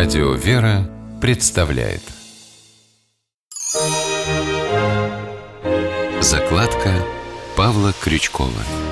Радио «Вера» представляет закладка Павла Крючкова.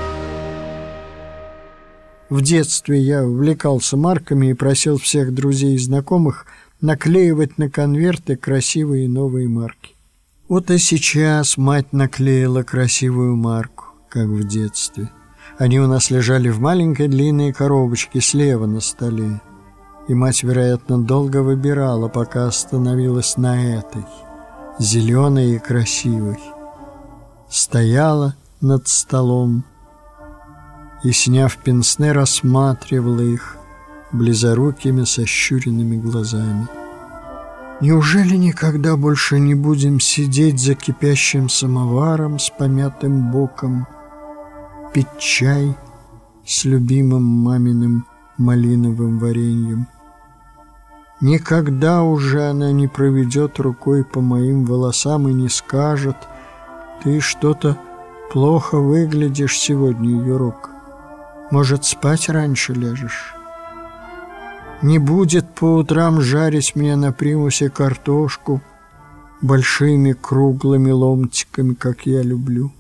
В детстве я увлекался марками и просил всех друзей и знакомых наклеивать на конверты красивые новые марки. Вот и сейчас мать наклеила красивую марку, как в детстве. Они у нас лежали в маленькой длинной коробочке слева на столе. И мать, вероятно, долго выбирала, пока остановилась на этой, зеленой и красивой. Стояла над столом и, сняв пенсне, рассматривала их близорукими сощуренными глазами. Неужели никогда больше не будем сидеть за кипящим самоваром с помятым боком, пить чай с любимым маминым малиновым вареньем? Никогда уже она не проведет рукой по моим волосам и не скажет: «Ты что-то плохо выглядишь сегодня, Юрок. Может, спать раньше ляжешь?» Не будет по утрам жарить мне на примусе картошку большими круглыми ломтиками, как я люблю.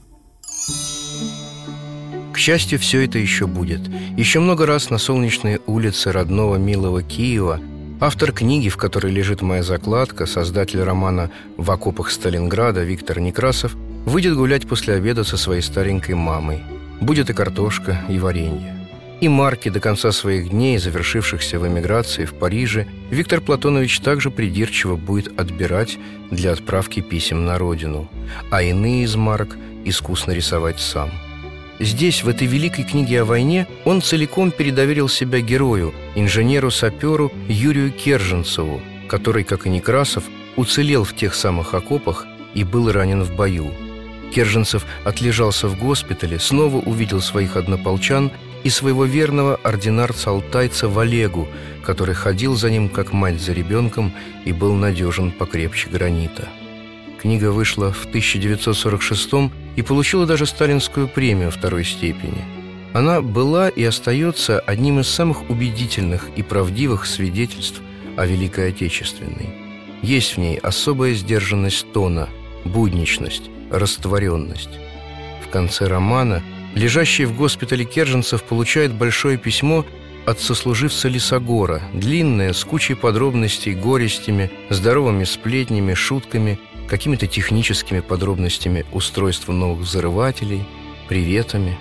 К счастью, все это еще будет. Еще много раз на солнечные улицы родного милого Киева автор книги, в которой лежит моя закладка, создатель романа «В окопах Сталинграда» Виктор Некрасов, выйдет гулять после обеда со своей старенькой мамой. Будет и картошка, и варенье. И марки до конца своих дней, завершившихся в эмиграции в Париже, Виктор Платонович также придирчиво будет отбирать для отправки писем на родину, а иные из марок искусно рисовать сам. Здесь, в этой великой книге о войне, он целиком передоверил себя герою, инженеру-саперу Юрию Керженцеву, который, как и Некрасов, уцелел в тех самых окопах и был ранен в бою. Керженцев отлежался в госпитале, снова увидел своих однополчан и своего верного ординарца-алтайца Валегу, который ходил за ним, как мать за ребенком, и был надежен покрепче гранита. Книга вышла в 1946 и получила даже сталинскую премию второй степени. Она была и остается одним из самых убедительных и правдивых свидетельств о Великой Отечественной. Есть в ней особая сдержанность тона, будничность, растворенность. В конце романа лежащий в госпитале Керженцев получает большое письмо от сослуживца Лисогора, длинное, с кучей подробностей, горестями, здоровыми сплетнями, шутками, какими-то техническими подробностями устройства новых взрывателей, приветами.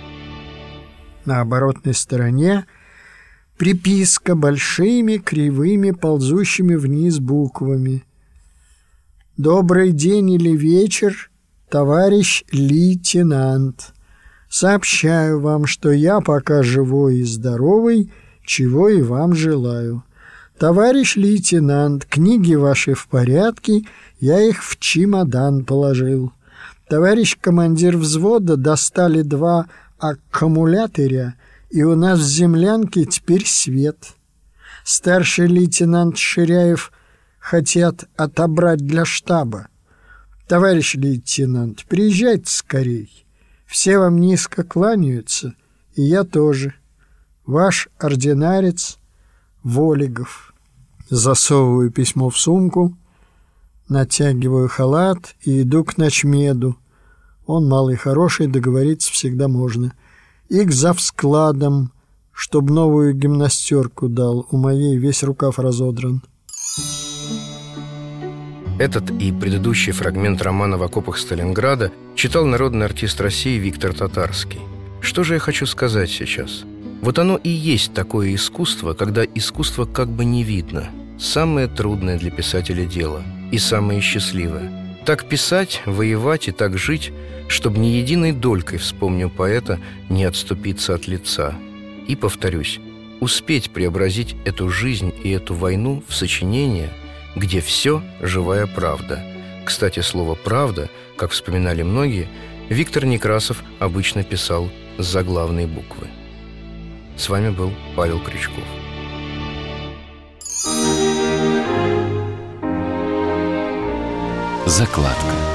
На оборотной стороне приписка большими, кривыми, ползущими вниз буквами. «Добрый день или вечер, товарищ лейтенант. Сообщаю вам, что я пока живой и здоровый, чего и вам желаю. Товарищ лейтенант, книги ваши в порядке, я их в чемодан положил. Товарищ командир взвода, достали 2 аккумулятора, и у нас в землянке теперь свет. Старший лейтенант Ширяев хотят отобрать для штаба. Товарищ лейтенант, приезжайте скорей. Все вам низко кланяются, и я тоже. Ваш ординарец Волигов». Засовываю письмо в сумку, натягиваю халат и иду к начмеду. Он малый хороший, договориться всегда можно. И к завскладам, чтоб новую гимнастерку дал. У моей весь рукав разодран. Этот и предыдущий фрагмент романа «В окопах Сталинграда» читал народный артист России Виктор Татарский. Что же я хочу сказать сейчас? Вот оно и есть такое искусство, когда искусство как бы не видно. Самое трудное для писателя дело и самое счастливое. Так писать, воевать и так жить, чтобы ни единой долькой, вспомню поэта, не отступиться от лица. И, повторюсь, успеть преобразить эту жизнь и эту войну в сочинение, где все живая правда. Кстати, слово «правда», как вспоминали многие, Виктор Некрасов обычно писал с заглавной буквы. С вами был Павел Крючков. Закладка.